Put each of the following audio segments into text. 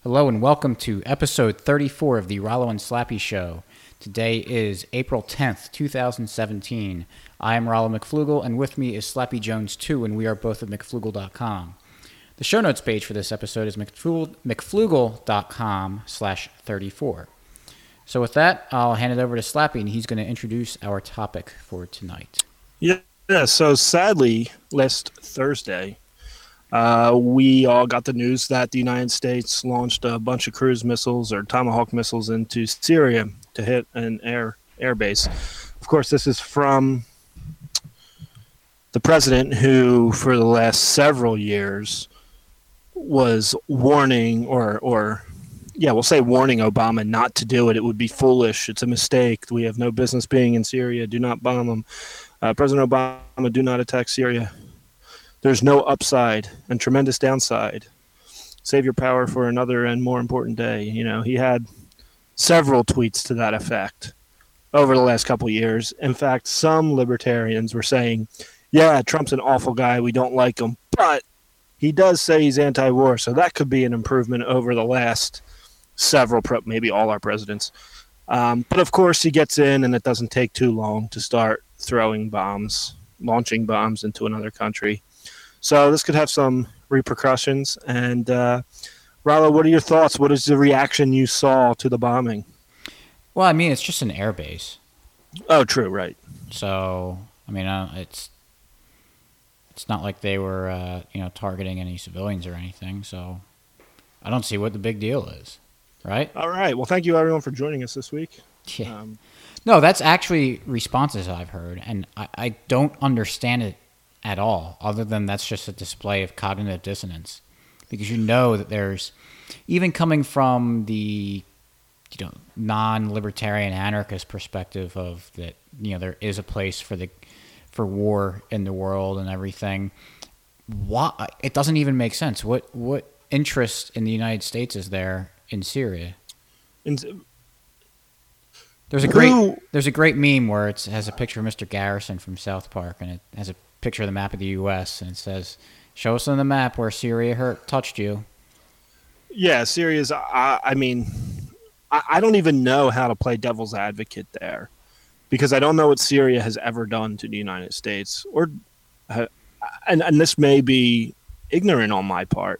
Hello and welcome to episode 34 of the Rollo and Slappy Show. Today is April 10th, 2017. I am Rollo McFlugel, and with me is Slappy Jones 2, and we are both at McFlugel.com. The show notes page for this episode is McFlugel.com/34. So with that, I'll hand it over to Slappy, and he's going to introduce our topic for tonight. Yeah, so sadly, last Thursday, we all got the news that the United States launched a bunch of cruise missiles or Tomahawk missiles into Syria to hit an air base. Of course, this is from the president who, for the last several years, was warning we'll say warning Obama not to do it. It would be foolish. It's a mistake. We have no business being in Syria. Do not bomb them. President Obama, do not attack Syria. There's no upside and tremendous downside. Save your power for another and more important day. You know, he had several tweets to that effect over the last couple of years. In fact, some libertarians were saying, yeah, Trump's an awful guy. We don't like him. But he does say he's anti-war, so that could be an improvement over the last several, maybe all our presidents. But, of course, he gets in, and it doesn't take too long to start throwing bombs, launching bombs into another country. So this could have some repercussions. And, Rollo, what are your thoughts? What is the reaction you saw to the bombing? Well, I mean, it's just an air base. Oh, true, right. So, I mean, it's not like they were, targeting any civilians or anything. So I don't see what the big deal is, right? All right. Well, thank you, everyone, for joining us this week. Yeah. No, that's actually responses I've heard, and I don't understand it at all, other than that's just a display of cognitive dissonance. Because you know that there's, even coming from the non-libertarian anarchist perspective of that, there is a place for war in the world and everything. Why? It doesn't even make sense. What interest in the United States is there in Syria? There's a great meme where it has a picture of Mr. Garrison from South Park, and it has a picture of the map of the U.S., and it says, "Show us on the map where Syria touched you." Yeah, Syria's. I don't even know how to play devil's advocate there, because I don't know what Syria has ever done to the United States, and this may be ignorant on my part,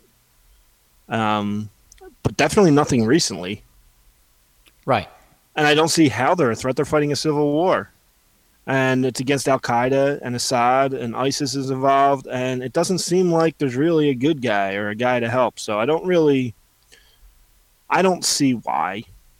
but definitely nothing recently. Right. And I don't see how they're a threat. They're fighting a civil war. And it's against Al-Qaeda and Assad, and ISIS is involved. And it doesn't seem like there's really a good guy or a guy to help. So I don't see why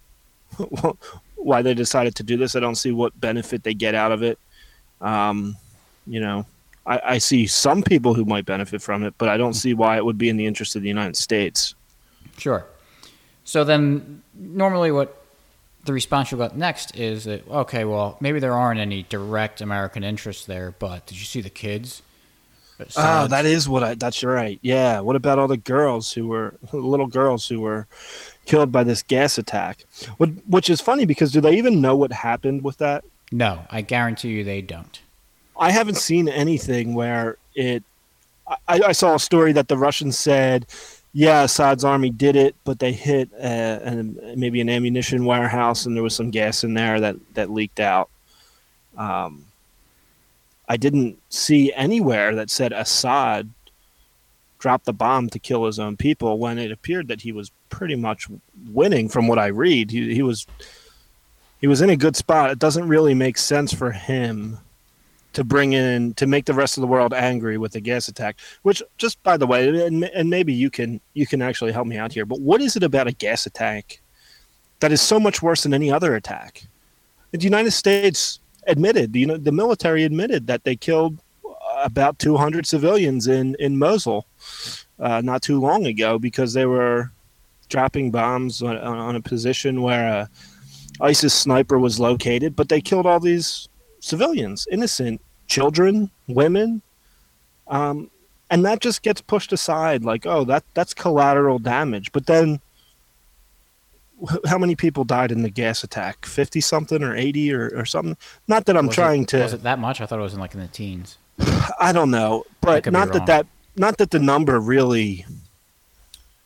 they decided to do this. I don't see what benefit they get out of it. I see some people who might benefit from it, but I don't see why it would be in the interest of the United States. Sure. So then normally what the response you'll get next is that, okay, well, maybe there aren't any direct American interests there, but did you see the kids? Oh, that's right. Yeah. What about all the little girls who were killed by this gas attack? Which is funny, because do they even know what happened with that? No, I guarantee you they don't. I haven't seen anything where I saw a story that the Russians said, yeah, Assad's army did it, but they hit maybe an ammunition warehouse, and there was some gas in there that leaked out. I didn't see anywhere that said Assad dropped the bomb to kill his own people, when it appeared that he was pretty much winning from what I read. He was in a good spot. It doesn't really make sense for him to make the rest of the world angry with the gas attack, which, just by the way, and maybe you can actually help me out here, but what is it about a gas attack that is so much worse than any other attack? The United States admitted, the military admitted that they killed about 200 civilians in Mosul not too long ago, because they were dropping bombs on a position where a ISIS sniper was located, but they killed all these civilians, innocent children, women, and that just gets pushed aside like, oh, that's collateral damage. But then how many people died in the gas attack? 50 something or 80 or something? Not that I'm trying to. Was it that much? I thought it was in the teens. I don't know, but not that the number really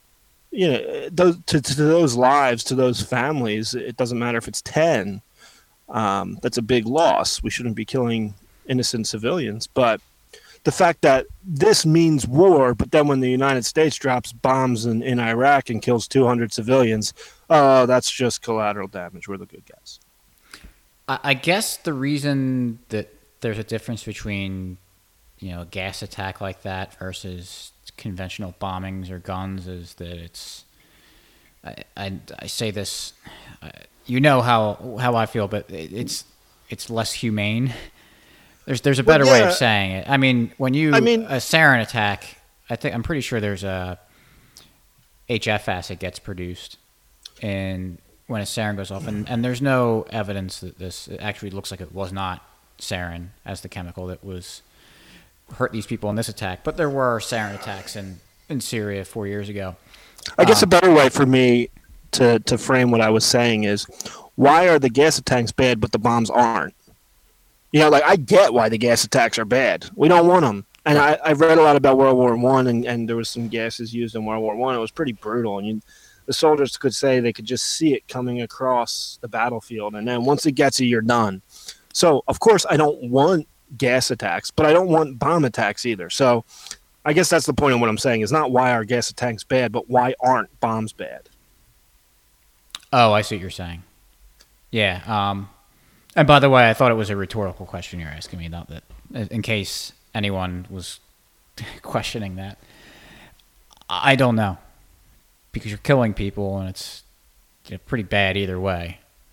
to those lives, to those families, it doesn't matter if it's 10. That's a big loss. We shouldn't be killing innocent civilians. But the fact that this means war, but then when the United States drops bombs in Iraq and kills 200 civilians, that's just collateral damage. We're the good guys. I guess the reason that there's a difference between, a gas attack like that versus conventional bombings or guns is that it's. I say this, how I feel, but it's less humane. There's a better way of saying it. I mean, a sarin attack, I'm pretty sure there's a HF acid gets produced, and when a sarin goes off, and there's no evidence that it actually looks like it was not sarin as the chemical that was hurt these people in this attack. But there were sarin attacks in Syria 4 years ago. I guess a better way for me to frame what I was saying is, why are the gas attacks bad but the bombs aren't? I get why the gas attacks are bad. We don't want them. And I've read a lot about World War I, and there was some gases used in World War I. It was pretty brutal. And the soldiers could say they could just see it coming across the battlefield. And then once it gets you, you're done. So, of course, I don't want gas attacks, but I don't want bomb attacks either. So I guess that's the point of what I'm saying, is not why are gas attacks bad, but why aren't bombs bad? Oh, I see what you're saying. Yeah. And by the way, I thought it was a rhetorical question you're asking me, not that, in case anyone was questioning that. I don't know, because you're killing people, and it's pretty bad either way.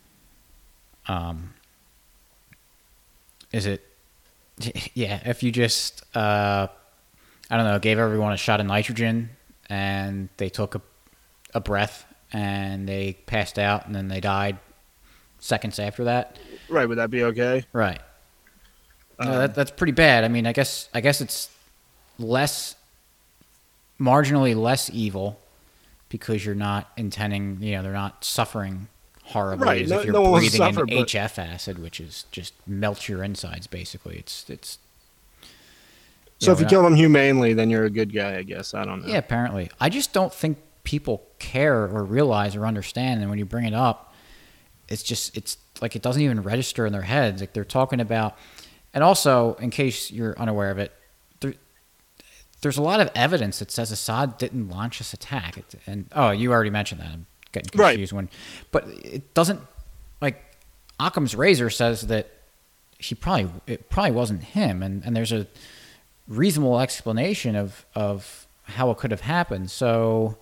Is it? Yeah, if you just, I don't know, gave everyone a shot of nitrogen, and they took a breath, and they passed out, and then they died seconds after that. Right, would that be okay? Right. That's pretty bad. I mean, I guess it's marginally less evil, because you're not intending, they're not suffering horribly, right. As if you're breathing in HF acid, which is just melts your insides, basically. It's. So if you kill them humanely, then you're a good guy, I guess. I don't know. Yeah, apparently. I just don't think people care or realize or understand, and when you bring it up, it's like it doesn't even register in their heads. Like, they're talking about, and also, in case you're unaware of it, there's a lot of evidence that says Assad didn't launch this attack. You already mentioned that. I'm getting confused. Right. But it doesn't, like, Occam's razor says that it probably wasn't him, and there's a reasonable explanation of how it could have happened. So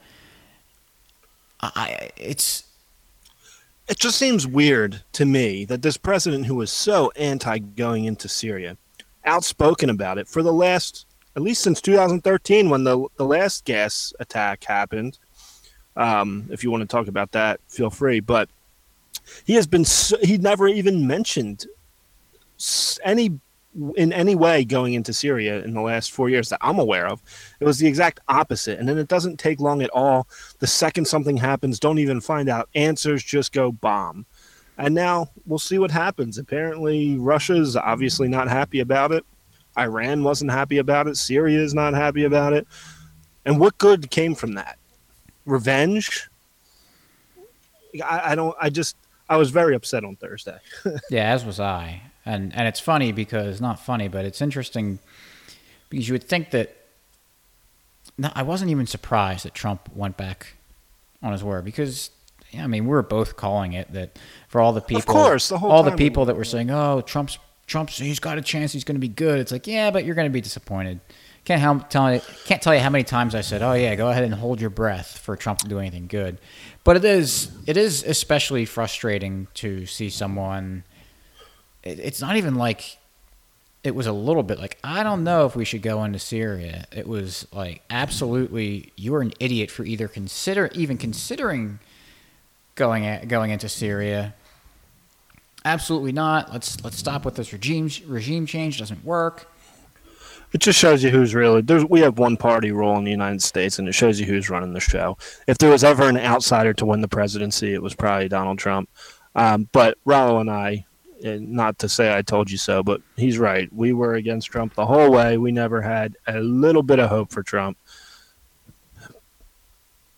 It just seems weird to me that this president, who was so anti going into Syria, outspoken about it for the last, at least since 2013, when the last gas attack happened. If you want to talk about that, feel free. But he never even mentioned in any way going into Syria in the last 4 years that I'm aware of. It was the exact opposite. And then it doesn't take long at all. The second something happens, don't even find out answers, just go bomb. And now we'll see what happens. Apparently, Russia's obviously not happy about it. Iran wasn't happy about it. Syria is not happy about it. And what good came from that? Revenge? I was very upset on Thursday. Yeah, as was I. And it's funny because, not funny, but it's interesting because you would think that, I wasn't even surprised that Trump went back on his word, because, I mean, we were both calling it that for all the people, of course, all the people that were saying, oh, Trump's, he's got a chance, he's going to be good. It's like, yeah, but you're going to be disappointed. Can't tell you how many times I said, oh yeah, go ahead and hold your breath for Trump to do anything good. But it is especially frustrating to see someone. It's not even like it was a little bit like, I don't know if we should go into Syria. It was like, absolutely, you're an idiot for even considering going into Syria. Absolutely not. Let's stop with this regime change. It doesn't work. It just shows you who's really. We have one party rule in the United States, and it shows you who's running the show. If there was ever an outsider to win the presidency, it was probably Donald Trump. But Rollo and I, not to say I told you so, but he's right. We were against Trump the whole way. We never had a little bit of hope for Trump.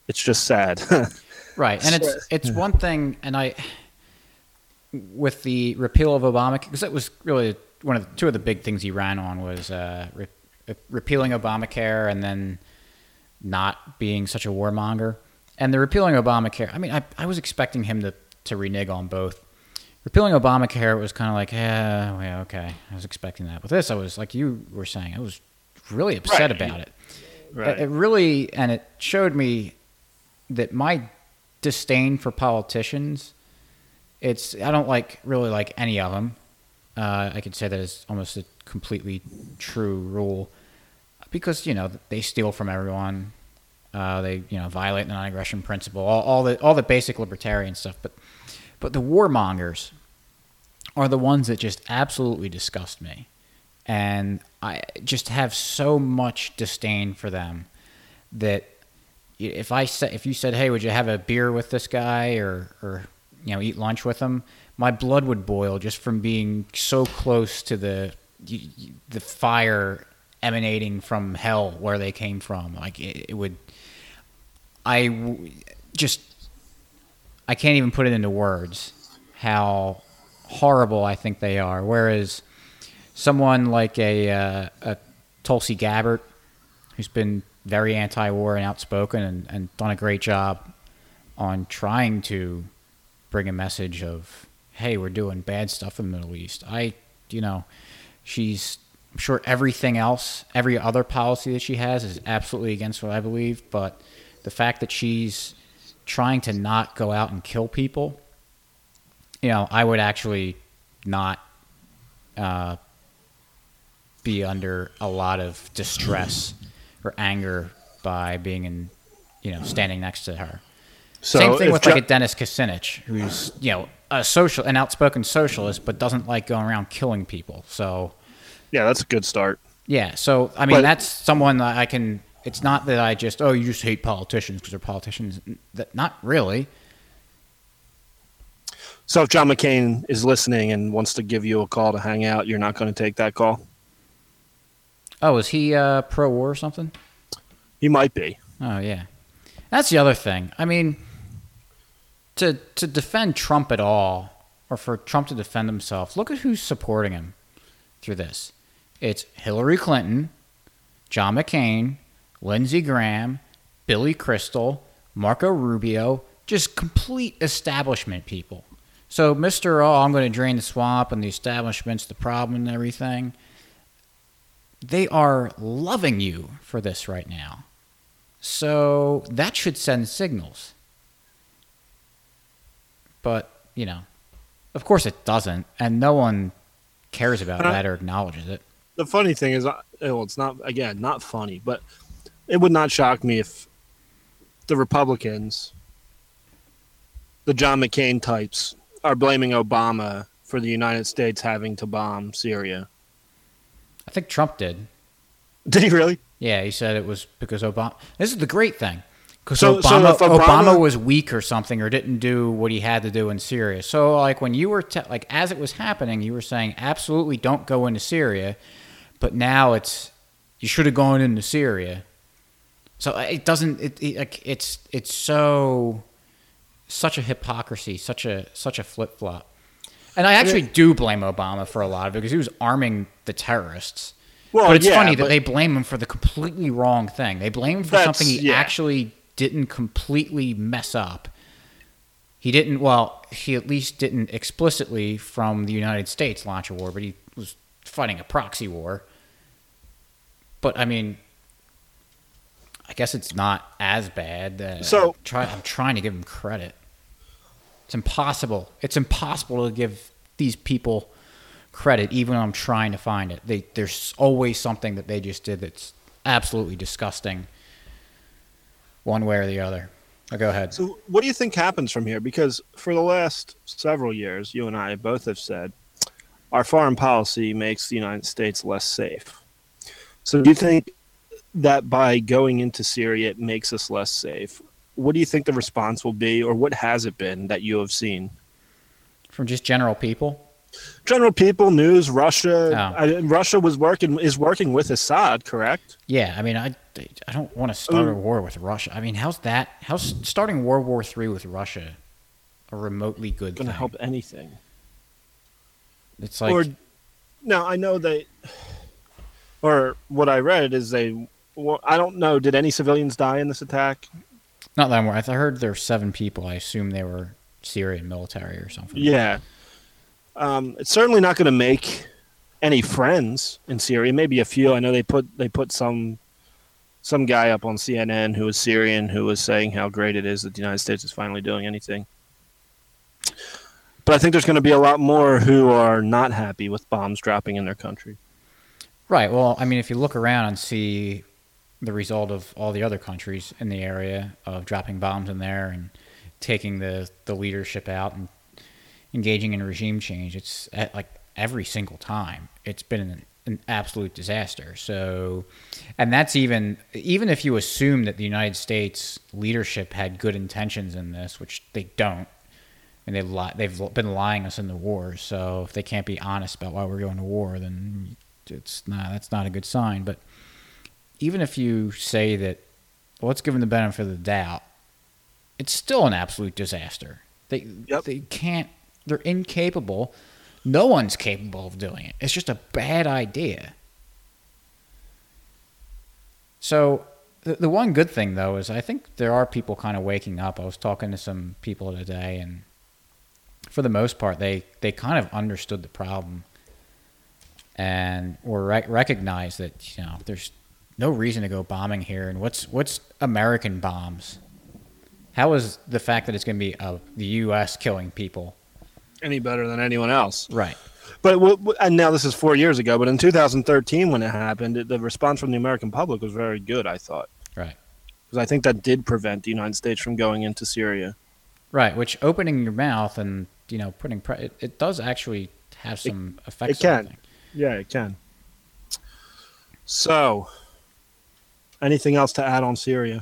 It's just sad. Right, and it's one thing, and with the repeal of Obamacare, because that was really two of the big things he ran on was repealing Obamacare and then not being such a warmonger. And the repealing Obamacare, I mean, I was expecting him to renege on both. Repealing Obamacare was kind of like, yeah, okay, I was expecting that. But this, I was, like you were saying, I was really upset about it. Right. It really, and it showed me that my disdain for politicians, I don't really like any of them. I could say that is almost a completely true rule because, they steal from everyone. They, violate the non-aggression principle, all the basic libertarian stuff. But the warmongers are the ones that just absolutely disgust me. And I just have so much disdain for them that if you said, hey, would you have a beer with this guy or eat lunch with him, my blood would boil just from being so close to the fire emanating from hell where they came from. Like it would, I can't even put it into words how horrible I think they are. Whereas someone like a Tulsi Gabbard, who's been very anti-war and outspoken and done a great job on trying to bring a message of, hey, we're doing bad stuff in the Middle East. I'm sure everything else, every other policy that she has is absolutely against what I believe, but the fact that she's trying to not go out and kill people, I would actually not be under a lot of distress or anger by being standing next to her. So same thing with like a Dennis Kucinich, who's an outspoken socialist, but doesn't like going around killing people. So yeah, that's a good start. Yeah, so I mean that's someone that I can. It's not that I just you just hate politicians because they're politicians. Not really. So if John McCain is listening and wants to give you a call to hang out, you're not going to take that call? Oh, is he pro-war or something? He might be. Oh, yeah. That's the other thing. I mean, to defend Trump at all, or for Trump to defend himself, look at who's supporting him through this. It's Hillary Clinton, John McCain, Lindsey Graham, Billy Crystal, Marco Rubio, just complete establishment people. So I'm going to drain the swamp and the establishment's the problem and everything. They are loving you for this right now. So that should send signals. But, of course it doesn't. And no one cares about that or acknowledges it. The funny thing is, it's not, again, not funny, but it would not shock me if the Republicans, the John McCain types, are blaming Obama for the United States having to bomb Syria. I think Trump did. Did he really? Yeah, he said it was because Obama. This is the great thing. Because Obama was weak or something or didn't do what he had to do in Syria. So, like, when you were, as it was happening, you were saying, absolutely don't go into Syria. But now you should have gone into Syria. So it doesn't, it's such a hypocrisy, such a flip-flop. And I actually do blame Obama for a lot of it because he was arming the terrorists. Well, but it's funny that they blame him for the completely wrong thing. They blame him for something he actually didn't completely mess up. He at least didn't explicitly from the United States launch a war, but he was fighting a proxy war. But, I mean, I guess it's not as bad. I'm trying to give him credit. It's impossible. It's impossible to give these people credit, even when I'm trying to find it. There's always something that they just did that's absolutely disgusting, one way or the other. Go ahead. So what do you think happens from here? Because for the last several years, you and I both have said our foreign policy makes the United States less safe. So do you think that by going into Syria, it makes us less safe? What do you think the response will be, or what has it been that you have seen? From just general people? General people, news, Russia. Russia is working with Assad, correct? Yeah, I mean, I don't want to start a war with Russia. I mean, how's starting World War III with Russia a remotely good thing? Going to help anything. It's like now I know or what I read is I don't know. Did any civilians die in this attack? Not that more. I heard there were 7 people. I assume they were Syrian military or something. Yeah. It's certainly not going to make any friends in Syria. Maybe a few. I know they put some guy up on CNN who was Syrian who was saying how great it is that the United States is finally doing anything. But I think there's going to be a lot more who are not happy with bombs dropping in their country. Right. Well, I mean, if you look around and see the result of all the other countries in the area of dropping bombs in there and taking the leadership out and engaging in regime change, it's like every single time it's been an absolute disaster. So, and that's even if you assume that the United States leadership had good intentions in this, which they don't, and they've been lying us in the war. So if they can't be honest about why we're going to war, then that's not a good sign. But even if you say that, well, let's give them the benefit of the doubt, it's still an absolute disaster. They can't. They're incapable. No one's capable of doing it. It's just a bad idea. So the one good thing, though, is I think there are people kind of waking up. I was talking to some people today, and for the most part, they kind of understood the problem and or recognized that there's no reason to go bombing here. And what's American bombs? How is the fact that it's going to be the U.S. killing people any better than anyone else? Right. But and now this is 4 years ago, but in 2013 when it happened, the response from the American public was very good, I thought. Right. Because I think that did prevent the United States from going into Syria. Right, which opening your mouth and putting it does actually have some effects. It can. Yeah, it can. So, anything else to add on Syria?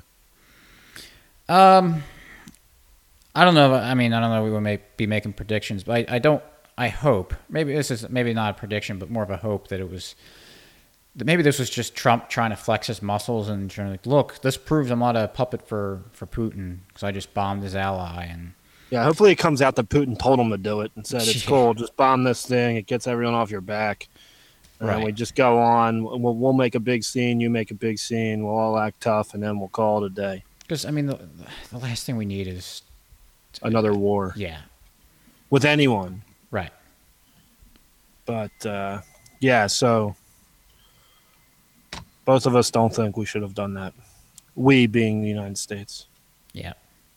I don't know. I mean, I don't know. We will be making predictions, but I hope maybe this is not a prediction, but more of a hope that maybe this was just Trump trying to flex his muscles and trying to look. This proves I'm not a puppet for Putin because I just bombed his ally. And yeah, hopefully it comes out that Putin told him to do it and said it's cool, just bomb this thing. It gets everyone off your back. And then we just go on. We'll make a big scene. You make a big scene. We'll all act tough, and then we'll call it a day. Because I mean, the last thing we need is another war. Yeah, with anyone. Right. But yeah, so both of us don't think we should have done that. We being the United States. Yeah.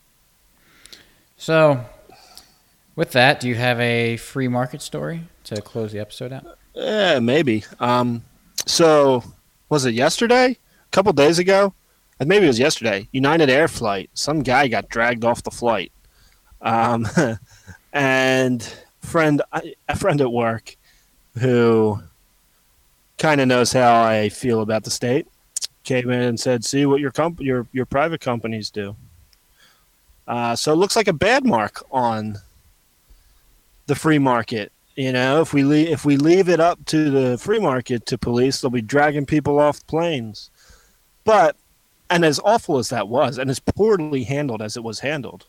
So, with that, do you have a free market story to close the episode out? Yeah, maybe. So, was it yesterday? A couple days ago? Maybe it was yesterday. United Air flight. Some guy got dragged off the flight. And a friend at work who kind of knows how I feel about the state came in and said, "See what your private companies do." So it looks like a bad mark on the free market. If we leave it up to the free market to police, they'll be dragging people off planes. And as awful as that was, and as poorly handled as it was handled,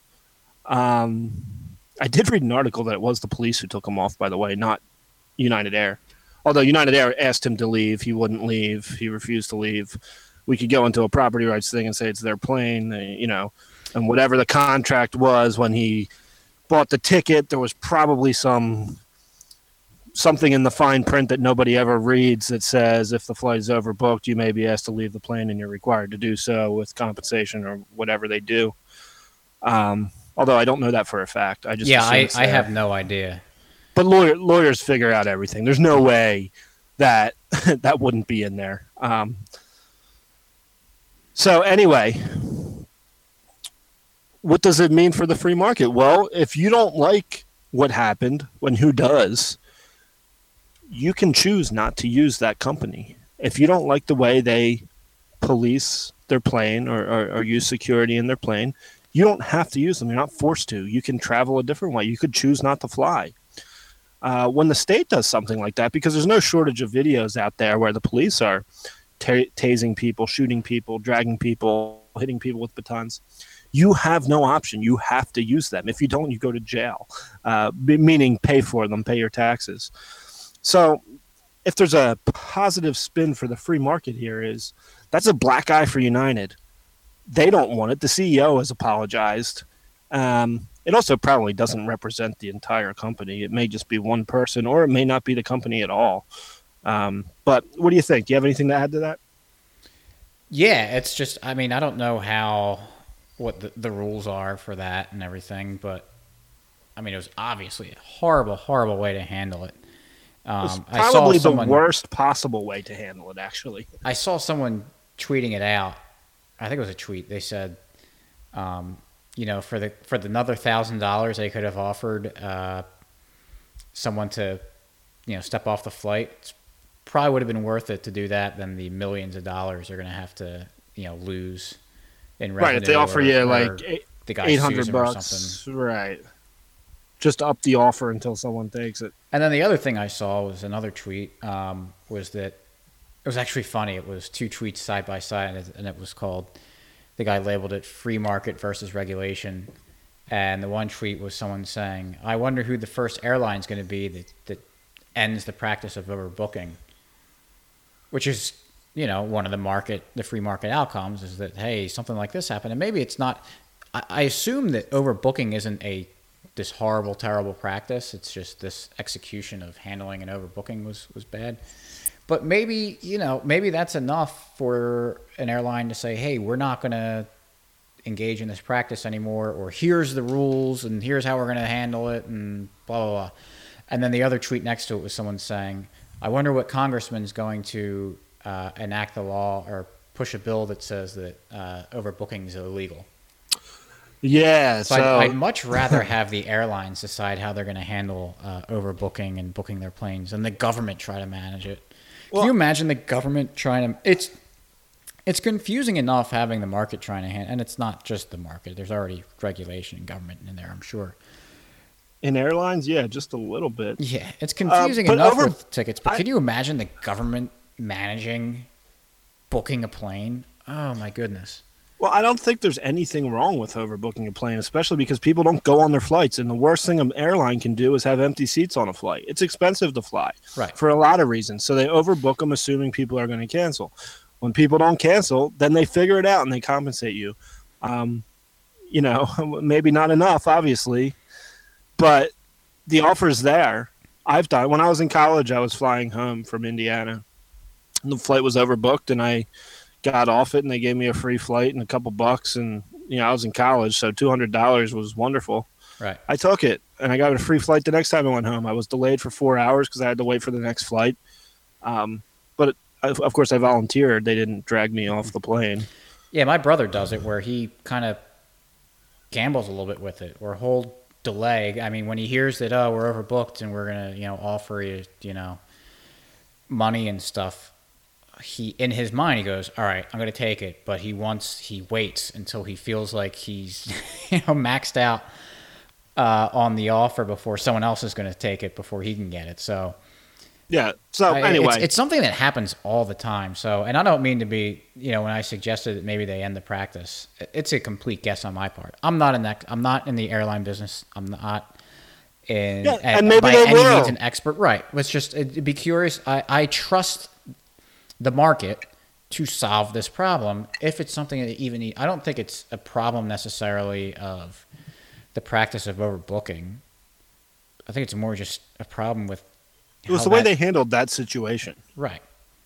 I did read an article that it was the police who took him off, by the way, not United Air. Although United Air asked him to leave, he wouldn't leave. He refused to leave. We could go into a property rights thing and say it's their plane, and whatever the contract was when he bought the ticket, there was probably something in the fine print that nobody ever reads that says if the flight is overbooked, you may be asked to leave the plane and you're required to do so with compensation or whatever they do. Although I don't know that for a fact. I have no idea. But lawyers figure out everything. There's no way that that wouldn't be in there. So anyway, what does it mean for the free market? Well, if you don't like what happened, who does? You can choose not to use that company. If you don't like the way they police their plane or use security in their plane, you don't have to use them. You're not forced to. You can travel a different way. You could choose not to fly. When the state does something like that, because there's no shortage of videos out there where the police are tasing people, shooting people, dragging people, hitting people with batons. You have no option. You have to use them. If you don't, you go to jail, meaning pay for them, pay your taxes. So if there's a positive spin for the free market here is that's a black eye for United. They don't want it. The CEO has apologized. It also probably doesn't represent the entire company. It may just be one person, or it may not be the company at all. But what do you think? Do you have anything to add to that? Yeah, it's just, I mean, I don't know what the rules are for that and everything, but I mean, it was obviously a horrible, horrible way to handle it. It's probably the worst possible way to handle it, actually. I saw someone tweeting it out. I think it was a tweet. They said, you know, for the another $1,000 they could have offered someone to, you know, step off the flight. It's probably would have been worth it to do that than the millions of dollars they're going to have to, you know, lose in revenue. Right, if they offer you like $800, right, just up the offer until someone takes it. And then the other thing I saw was another tweet, was that it was actually funny. It was two tweets side by side, and it was called, the guy labeled it free market versus regulation. And the one tweet was someone saying, I wonder who the first airline is going to be that ends the practice of overbooking, which is, you know, one of the free market outcomes is that, hey, something like this happened. And maybe it's not, I assume that overbooking isn't this horrible, terrible practice. It's just this execution of handling and overbooking was bad. But maybe, you know, maybe that's enough for an airline to say, hey, we're not going to engage in this practice anymore, or here's the rules and here's how we're going to handle it, and blah, blah, blah. And then the other tweet next to it was someone saying, I wonder what congressman's going to enact the law or push a bill that says that overbooking is illegal. Yeah. So I'd much rather have the airlines decide how they're going to handle overbooking and booking their planes and the government try to manage it. Can you imagine the government trying to... It's confusing enough having the market trying to handle... And it's not just the market. There's already regulation and government in there, I'm sure. In airlines, yeah, just a little bit. Yeah, it's confusing enough with tickets. But could you imagine the government managing booking a plane? Oh, my goodness. Well, I don't think there's anything wrong with overbooking a plane, especially because people don't go on their flights. And the worst thing an airline can do is have empty seats on a flight. It's expensive to fly, right, for a lot of reasons. So they overbook them, assuming people are going to cancel. When people don't cancel, then they figure it out and they compensate you. You know, maybe not enough, obviously, but the offer's there. When I was in college, I was flying home from Indiana. And the flight was overbooked, and I got off it, and they gave me a free flight and a couple bucks, and you know I was in college, so $200 was wonderful. Right. I took it, and I got a free flight the next time I went home. I was delayed for 4 hours because I had to wait for the next flight. But of course, I volunteered. They didn't drag me off the plane. Yeah, my brother does it where he kind of gambles a little bit with it, or whole delay. I mean, when he hears that, oh, we're overbooked and we're gonna, you know, offer you, you know, money and stuff. He, in his mind, he goes, all right, I'm going to take it. But he waits until he feels like he's, you know, maxed out on the offer before someone else is going to take it before he can get it. So, yeah. So anyway, it's something that happens all the time. So, and I don't mean to be, you know, when I suggested that maybe they end the practice, it's a complete guess on my part. I'm not in the airline business. I'm not and maybe by they any will. means an expert. Right. It'd be curious. I trust the market to solve this problem if it's something that even I don't think it's a problem necessarily of the practice of overbooking. I think it's more just a problem with it was the way they handled that situation. Right.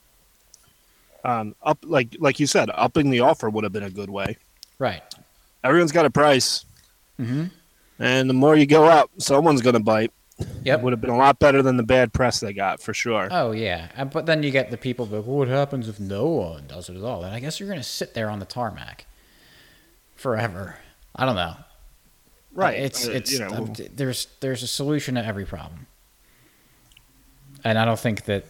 Up like you said, upping the offer would have been a good way. Right. Everyone's got a price. Mm-hmm. And the more you go up, someone's going to bite. Yep. Would have been a lot better than the bad press they got, for sure. Oh, yeah. But then you get the people that, well, what happens if no one does it at all? And I guess you're going to sit there on the tarmac forever. I don't know. Right. It's you know, there's a solution to every problem. And I don't think that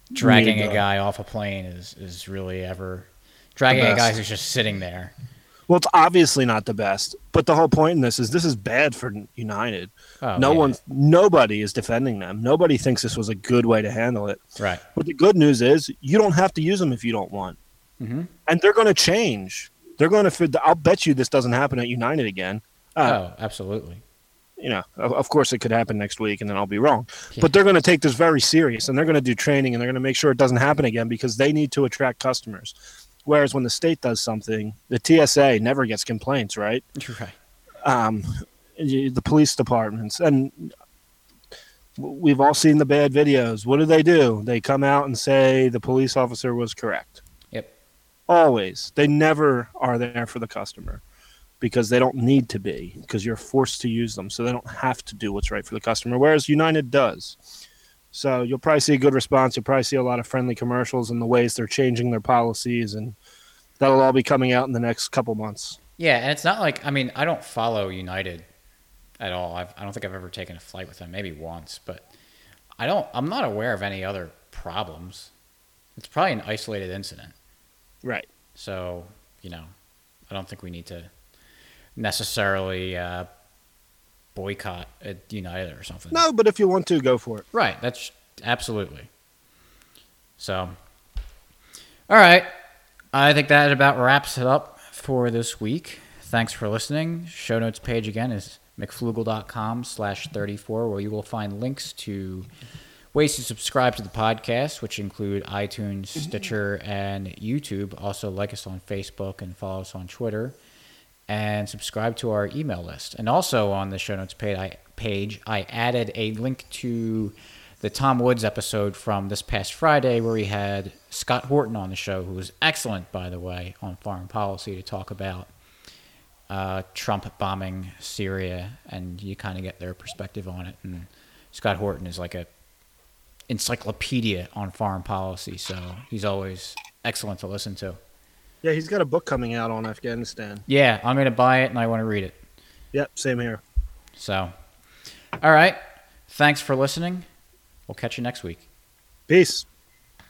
dragging a guy off a plane is really ever... Dragging a guy who's just sitting there. Well, it's obviously not the best, but the whole point in this is bad for United. Oh, yeah. Nobody is defending them. Nobody thinks this was a good way to handle it. Right. But the good news is you don't have to use them if you don't want, and they're going to change. They're going to. I'll bet you this doesn't happen at United again. Absolutely. Of course, it could happen next week, and then I'll be wrong. Yeah. But they're going to take this very serious, and they're going to do training, and they're going to make sure it doesn't happen again because they need to attract customers. Whereas when the state does something, the TSA never gets complaints, right? Right. The police departments, and we've all seen the bad videos. What do? They come out and say the police officer was correct. Yep. Always. They never are there for the customer because they don't need to be because you're forced to use them. So they don't have to do what's right for the customer, whereas United does. So you'll probably see a good response. You'll probably see a lot of friendly commercials and the ways they're changing their policies, and that'll all be coming out in the next couple months. Yeah, and it's not like, I mean, I don't follow United at all. I don't think I've ever taken a flight with them, maybe once, but I'm not aware of any other problems. It's probably an isolated incident. Right. So, I don't think we need to necessarily boycott at United or something. No, but if you want to, go for it. Right. That's absolutely. So, all right. I think that about wraps it up for this week. Thanks for listening. Show notes page again is mcflugel.com/34, where you will find links to ways to subscribe to the podcast, which include iTunes, Stitcher, and YouTube. Also, like us on Facebook and follow us on Twitter. And subscribe to our email list. And also on the show notes page, I added a link to the Tom Woods episode from this past Friday where we had Scott Horton on the show, who was excellent, by the way, on foreign policy to talk about Trump bombing Syria, and you kind of get their perspective on it. And Scott Horton is like a encyclopedia on foreign policy, so he's always excellent to listen to. Yeah, he's got a book coming out on Afghanistan. Yeah, I'm going to buy it, and I want to read it. Yep, same here. So, all right. Thanks for listening. We'll catch you next week. Peace.